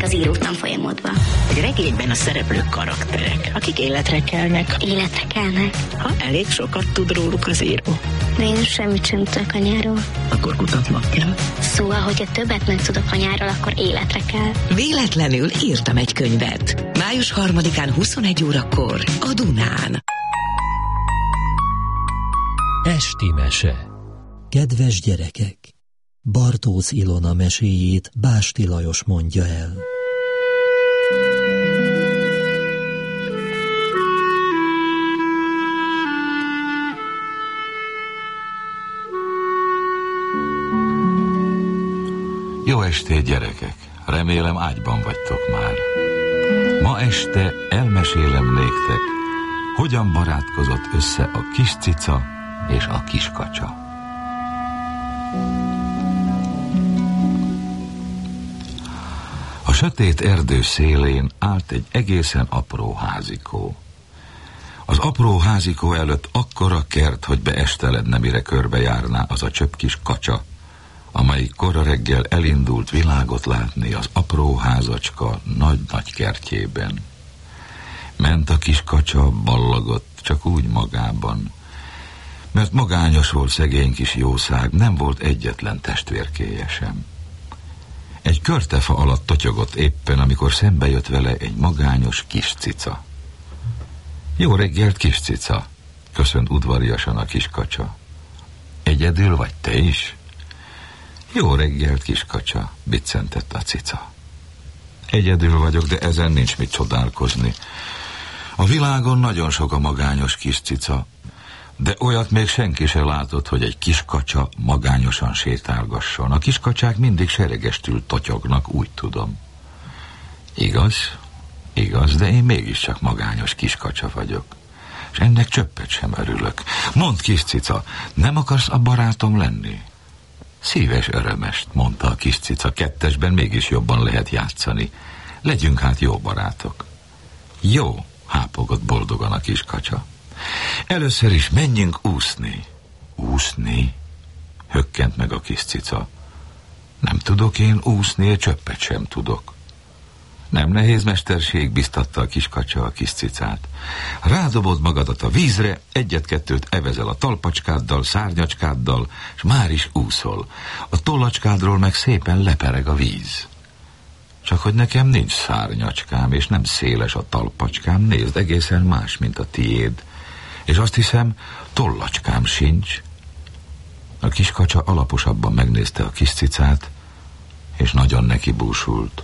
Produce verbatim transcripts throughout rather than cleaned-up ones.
az írótanfolyamodba. Egy regényben a szereplők karakterek, akik életre kelnek. Életre kelnek. Ha elég sokat tud róluk az író. De én semmit sem tudok a nyáról. Akkor kutatnod kell. Szóval, hogyha többet megtudok a nyáról, akkor életre kell. Véletlenül írtam egy könyvet. május harmadikán huszonegy órakor a Dunán. Esti mese. Kedves gyerekek! Bartósz Ilona meséjét Básti Lajos mondja el. Jó estét, gyerekek! Remélem ágyban vagytok már. Ma este elmesélem néktek, hogyan barátkozott össze a kis cica és a kis kacsa. A sötét erdő szélén állt egy egészen apró házikó. Az apró házikó előtt akkora kert, hogy beesteledne, mire körbejárná az a csöpp kis kacsa, amelyik kora reggel elindult világot látni az apró házacska nagy-nagy kertjében. Ment a kis kacsa, ballagott, csak úgy magában, mert magányos volt szegény kis jószág, nem volt egyetlen testvérkéje sem. Egy körtefa alatt totyogott éppen, amikor szembe jött vele egy magányos kis cica. Jó reggelt, kis cica, köszönt udvariasan a kis kacsa. Egyedül vagy te is? Jó reggelt, kis kacsa, biccentett a cica. Egyedül vagyok, de ezen nincs mit csodálkozni. A világon nagyon sok a magányos kis cica, de olyat még senki se látott, hogy egy kis kacsa magányosan sétálgasson. A kis kacsák mindig seregestül totyognak, úgy tudom. Igaz? Igaz, de én mégiscsak magányos kis kacsa vagyok. És ennek csöppet sem örülök. Mondd, kis cica, nem akarsz a barátom lenni? Szíves örömest, mondta a kis cica, kettesben mégis jobban lehet játszani. Legyünk hát jó barátok. Jó, hápogott boldogan a kis kacsa. Először is menjünk úszni. Úszni? Hökkent meg a kis cica. Nem tudok én úszni, csöppet sem tudok. Nem nehéz mesterség, biztatta a kis kacsa a kis cicát. Rádobod magadat a vízre, egyet-kettőt evezel a talpacskáddal, szárnyacskáddal, és már is úszol. A tollacskádról meg szépen lepereg a víz. Csak hogy nekem nincs szárnyacskám, és nem széles a talpacskám, nézd, egészen más, mint a tiéd. És azt hiszem, tollacskám sincs. A kis kacsa alaposabban megnézte a kis cicát, és nagyon neki búsult.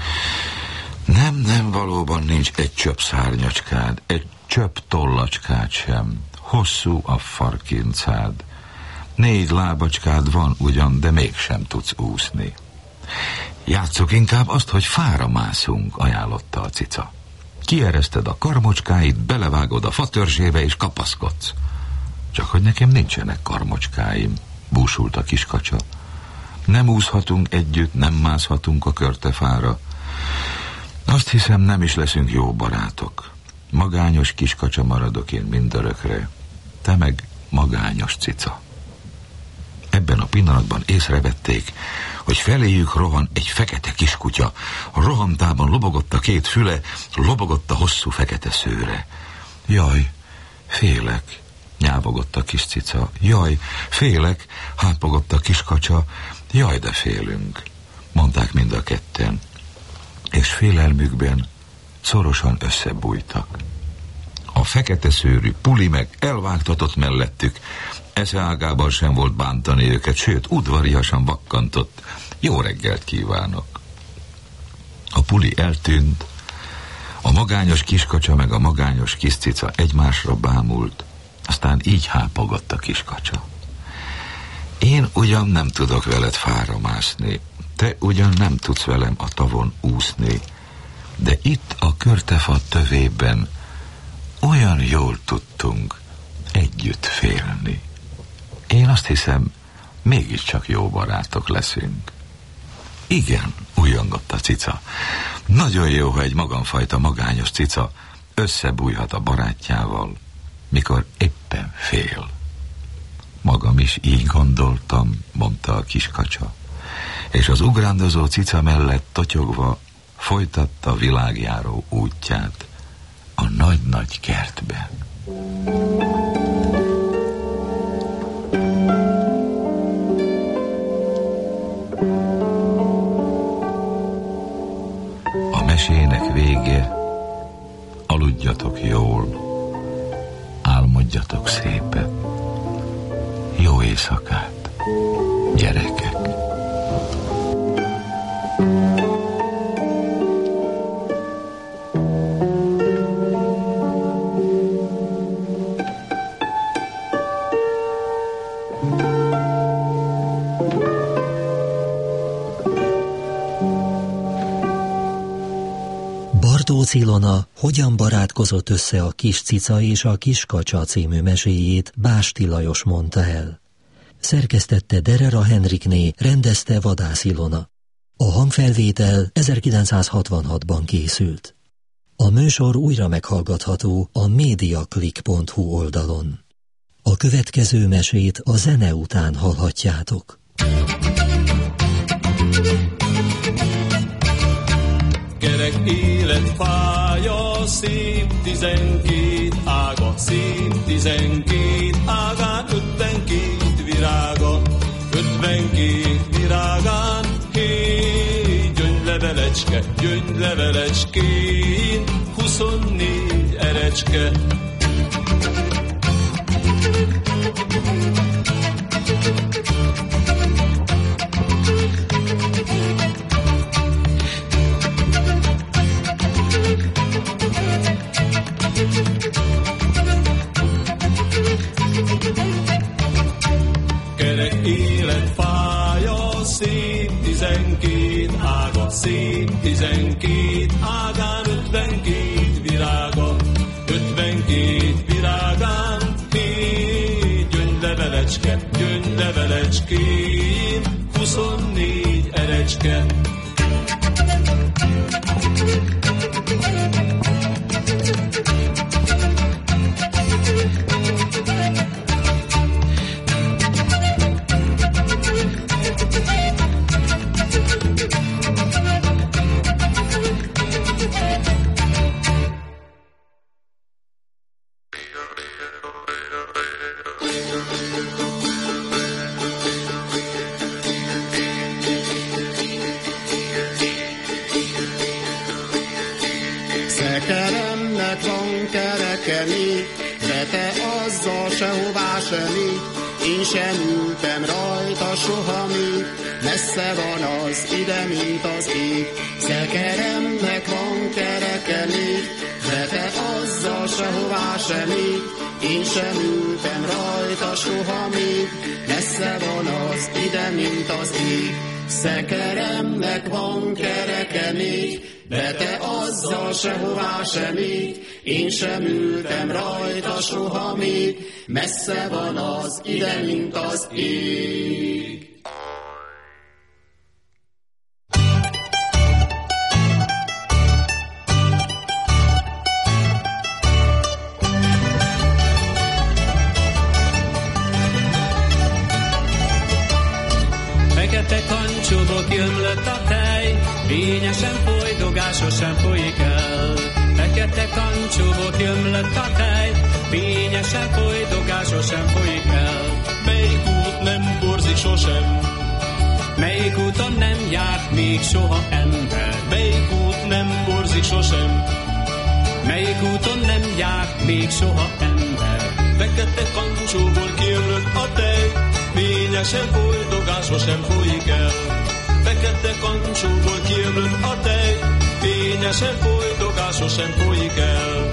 Nem, nem, valóban nincs egy csöpp szárnyacskád, egy csöpp tollacskád sem. Hosszú a farkincád. Négy lábacskád van ugyan, de mégsem tudsz úszni. Játsszuk inkább azt, hogy fára mászunk, ajánlotta a cica. Kiereszted a karmocskáit, belevágod a fatörzsébe és kapaszkodsz. Csak hogy nekem nincsenek karmocskáim, búsult a kis kacsa. Nem úszhatunk együtt, nem mászhatunk a körtefára. Azt hiszem, nem is leszünk jó barátok. Magányos kis kacsa maradok én mindörökre, te meg magányos cica. Ebben a pillanatban észrevették, hogy feléjük rohan egy fekete kiskutya. A rohamtában lobogott a két füle, lobogott a hosszú fekete szőre. Jaj, félek, nyávogott a kis cica. Jaj, félek, hápogott a kis kacsa. Jaj, de félünk, mondták mind a ketten, és félelmükben szorosan összebújtak. A fekete szőrű puli meg elvágtatott mellettük, eszeágában sem volt bántani őket, sőt, udvariasan vakkantott. Jó reggelt kívánok! A puli eltűnt, a magányos kiskacsa meg a magányos kis cica egymásra bámult, aztán így hápogott a kiskacsa. Én ugyan nem tudok veled fára mászni, te ugyan nem tudsz velem a tavon úszni, de itt a körtefa tövében olyan jól tudtunk együtt félni. Én azt hiszem, mégiscsak jó barátok leszünk. Igen, újongott a cica. Nagyon jó, ha egy magamfajta magányos cica összebújhat a barátjával, mikor éppen fél. Magam is így gondoltam, mondta a kis kacsa, és az ugrándozó cica mellett totyogva folytatta világjáró útját a nagy-nagy kertben. A mesének vége, aludjatok jól, álmodjatok szépen. Jó éjszakát, gyerekek! Bartók Ilona hogyan barátkozott össze a Kis cica és a Kis kacsa című meséjét Básti Lajos mondta el. Szerkesztette Derera Henrikné, rendezte Vadász Ilona. A hangfelvétel ezerkilencszázhatvanhatban készült. A műsor újra meghallgatható a mediaclick pont hu oldalon. A következő mesét a zene után hallhatjátok. Kerek életfája, szép tizenkét ága, szép tizenkét ágán, ötvenkét virága, ötvenkét virágán, hé, gyöngylevelecske, gyöngylevelecskén, huszonnégy erecske. Kerek életfája, szép tizenkét ága, szép tizenkét ágán, ötvenkét virága, ötvenkét virágán, hé, gyöngylevelecske, gyöngylevelecskén, huszonnégy erecske. Szekeremnek van kerekeni, de te azzal sehová sem így. Én sem ültem rajta soha még, messze van az ide, mint az ég. Szekeremnek van kerekeni, de te azzal sehová sem így. Én sem ültem rajta soha még, messze van az ide, mint az ég. Szekeremnek van kereke még, de te azzal sehová sem így. Én sem ültem rajta soha még, messze van az ide, mint az ég. Fekete kancsóból kiömlött a tej, fényesen folydogásosan folyik el. Fekete kancsóból kiömlött a tej, fényesen folydogásosan folyik el. Melyik út nem borzik sosem? Melyik úton nem járt még soha ember? Melyik út nem borzik sosem? Melyik úton nem járt még soha ember? Fekete kancsóból kiömlött a tej, fényesen folydogásosan folyik el. Fekete kancsóból kiömlött a tej, fényesen folydogásosan folyik el.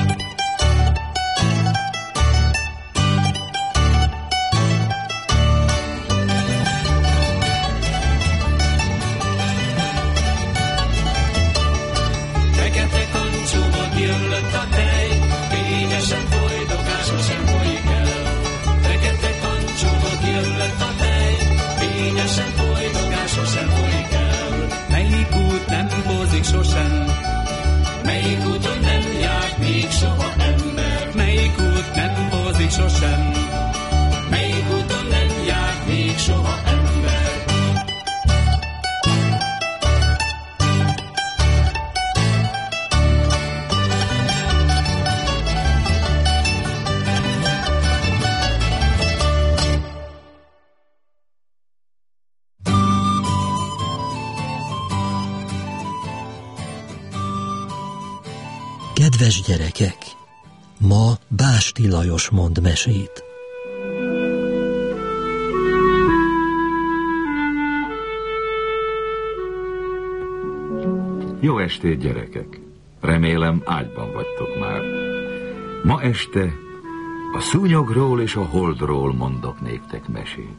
Fekete kancsóból kiömlött a tej, fényesen folydogásosan folyik el. Fekete kancsóból kiömlött a tej, fényesen folydogásosan folyik el. Melyik út nem borzik sosem? Melyik úton nem járt még Kedves gyerekek! Ma Básti Lajos mond mesét. Jó estét, gyerekek! Remélem, ágyban vagytok már. Ma este a szúnyogról és a holdról mondok néktek mesét.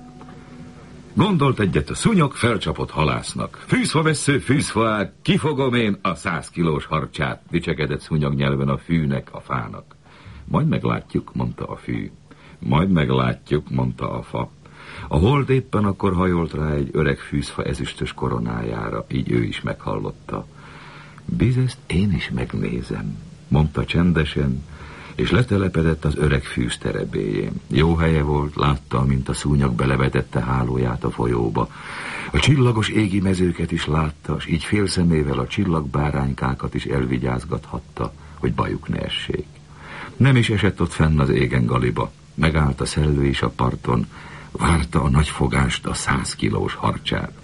Gondolt egyet a szúnyog, felcsapott halásznak. Fűzfa vessző, fűzfaák, kifogom én a száz kilós harcsát, dicsekedett szúnyog nyelven a fűnek, a fának. Majd meglátjuk, mondta a fű. Majd meglátjuk, mondta a fa. A hold éppen akkor hajolt rá egy öreg fűzfa ezüstös koronájára, így ő is meghallotta. Bizezt én is megnézem, mondta csendesen, és letelepedett az öreg fűz terebélyén. Jó helye volt, látta, mint a szúnyog belevetette hálóját a folyóba. A csillagos égi mezőket is látta, és így félszemével a csillagbáránykákat is elvigyázgathatta, hogy bajuk ne essék. Nem is esett ott fenn az égen Galiba. Megállt a szellő is a parton, várta a nagy fogást, a száz kilós harcsát.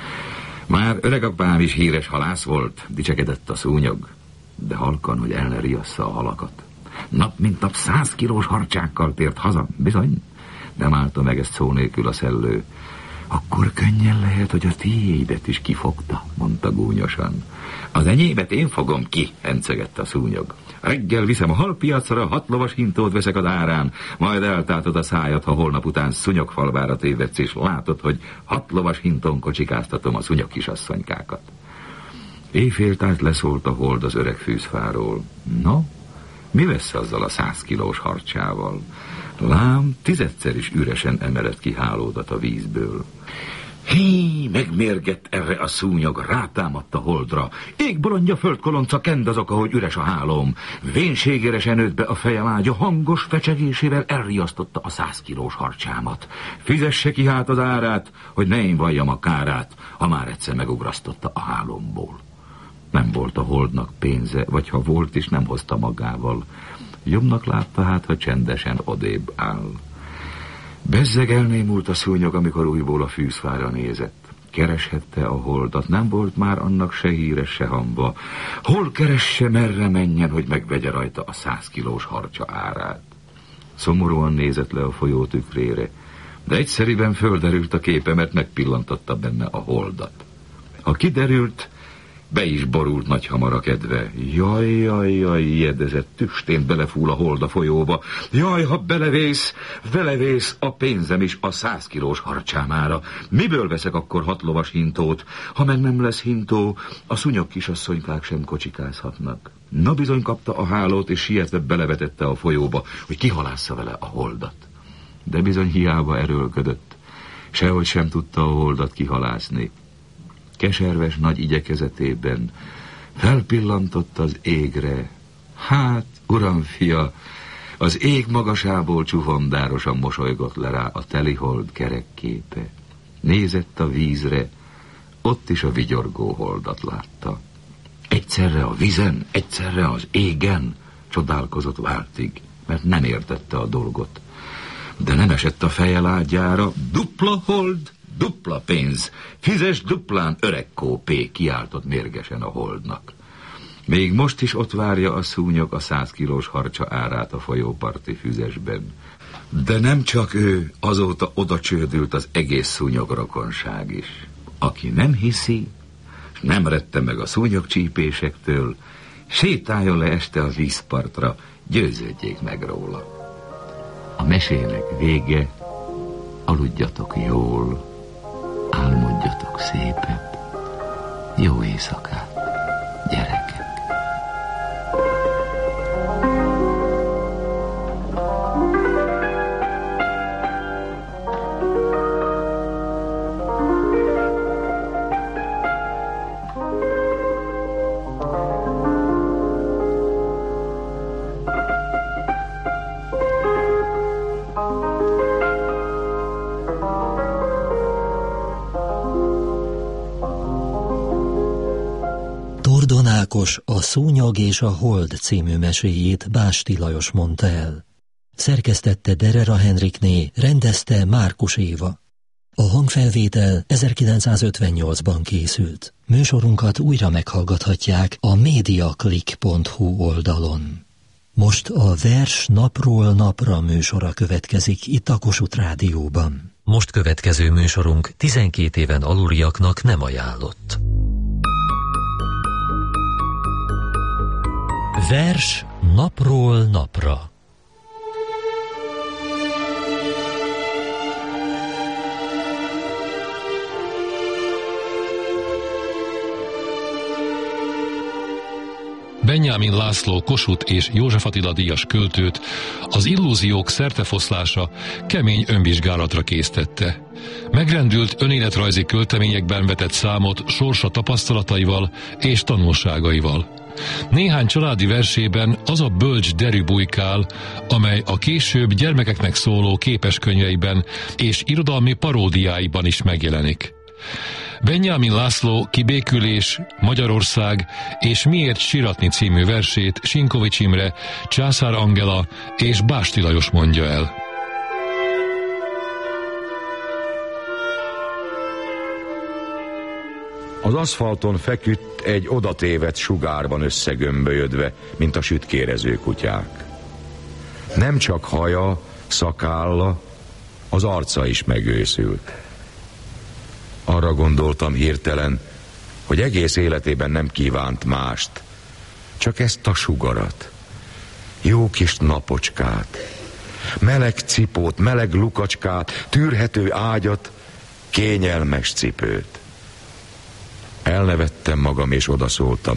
Már öregapám is híres halász volt, dicsekedett a szúnyog, de halkan, hogy el ne riassza a halakat. Nap mint nap száz kilós harcsákkal tért haza, bizony. Nem állta meg ezt szó nélkül a szellő. Akkor könnyen lehet, hogy a tiédet is kifogta, mondta gúnyosan. Az enyémet én fogom ki, hencegett a szúnyog. Reggel viszem a halpiacra, hat lovas hintót veszek az árán, majd eltátod a szájat, ha holnap után szúnyogfalvára tévedsz, és látod, hogy hat lovas hintón kocsikáztatom a szúnyog kisasszonykákat. Éjféltájt leszólt a hold az öreg fűzfáról. No, mi lesz azzal a száz kilós harcsával? Lám, tizedszer is üresen emelett ki hálódat a vízből. Hí, megmérgett erre a szúnyog, rátámadt a holdra. Égbolondja földkolonca, kend azok, ahogy üres a hálóm. Vénségéresen nőtt be a fejem ágya, hangos fecsegésével elriasztotta a száz kilós harcsámat. Fizesse ki hát az árát, hogy ne én valljam a kárát, ha már egyszer megugrasztotta a hálomból. Nem volt a holdnak pénze, vagy ha volt is, nem hozta magával. Jobbnak látta hát, ha csendesen odébb áll. Bezzeg elnémult a szúnyog, amikor újból a fűzfára nézett. Kereshette a holdat, nem volt már annak se híre, se hamba. Hol keresse, merre menjen, hogy megvegye rajta a száz kilós harcsa árát. Szomorúan nézett le a folyó tükrére, de egyszeriben földerült a képe, mert megpillantotta benne a holdat. Ha kiderült, be is borult nagyhamar a kedve. Jaj, jaj, jaj, ijedezett, tüstént belefúl a hold a folyóba. Jaj, ha belevész, belevész a pénzem is a száz kilós harcsámára. Miből veszek akkor hat lovas hintót? Ha meg nem lesz hintó, a szúnyog kisasszonykák sem kocsikázhatnak. Na bizony kapta a hálót, és sietve belevetette a folyóba, hogy kihalásza vele a holdat. De bizony hiába erőlködött. Sehogy sem tudta a holdat kihalászni. Keserves nagy igyekezetében felpillantott az égre. Hát, uram fia, az ég magasából csufondárosan mosolygott le rá a telihold kerek képe. Nézett a vízre, ott is a vigyorgó holdat látta. Egyszerre a vízen, egyszerre az égen, csodálkozott váltig, mert nem értette a dolgot. De nem esett a feje lágyára, dupla hold, dupla pénz, fizes duplán, öreg kópé, kiáltott mérgesen a holdnak. Még most is ott várja a szúnyog a száz kilós harcsa árát a folyóparti füzesben. De nem csak ő, azóta oda csődült az egész szúnyog-rokonság is. Aki nem hiszi, és nem rette meg a szúnyogcsípésektől, sétáljon le este a vízpartra, győződjék meg róla. A mesének vége, aludjatok jól, álmodjatok szépet, jó éjszakát, gyerekek! Tordon Ákos a Szúnyog és a Hold című meséjét Básti Lajos mondta el. Szerkesztette Derera Henrikné, rendezte Márkus Éva. A hangfelvétel ezerkilencszázötvennyolcban készült. Műsorunkat újra meghallgathatják a mediaclick pont hu oldalon. Most a Vers napról napra műsora következik itt a Kossuth Rádióban. Most következő műsorunk tizenkét éven aluliaknak nem ajánlott. Vers napról napra. Benyámin László Kossuth és József Attila díjas költőt az illúziók szertefoszlása kemény önvizsgálatra késztette. Megrendült önéletrajzi költeményekben vetett számot sorsa tapasztalataival és tanulságaival. Néhány családi versében az a bölcs derű bujkál, amely a később gyermekeknek szóló képeskönyveiben és irodalmi paródiáiban is megjelenik. Benyámin László Kibékülés, Magyarország és Miért siratni című versét Sinkovics Imre, Császár Angela és Básti Lajos mondja el. Az aszfalton feküdt egy odatévedt sugárban összegömbölyödve, mint a sütkérező kutyák. Nem csak haja, szakálla, az arca is megőszült. Arra gondoltam hirtelen, hogy egész életében nem kívánt mást, csak ezt a sugarat, jó kis napocskát, meleg cipót, meleg lukacskát, tűrhető ágyat, kényelmes cipőt. Elnevettem magam és odaszóltam,